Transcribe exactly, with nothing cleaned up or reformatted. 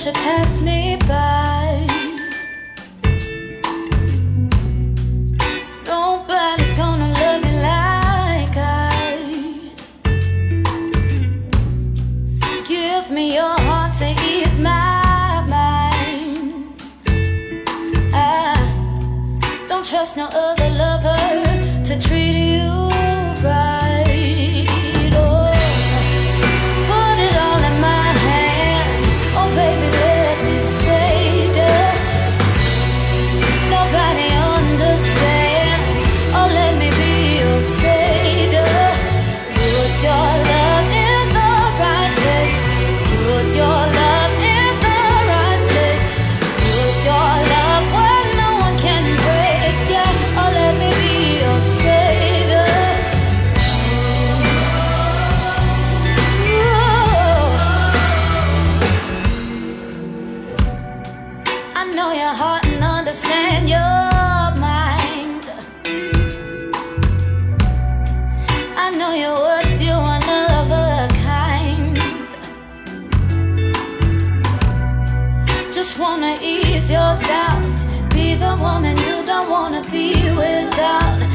let you pass me by. Nobody's gonna love me like I. Give me your heart to ease my mind. I don't trust no other lover to treat you right. Oh, put it all in my hands. Oh baby, let me save you. Nobody understands. Oh, let me be your savior. Put your love in the right place. Put your love in the right place. Put your love where no one can break you. Oh, let me be your savior. I know your heart and understand your mind. I know you're worth you one of a kind. Just wanna ease your doubts. Be the woman you don't wanna be without.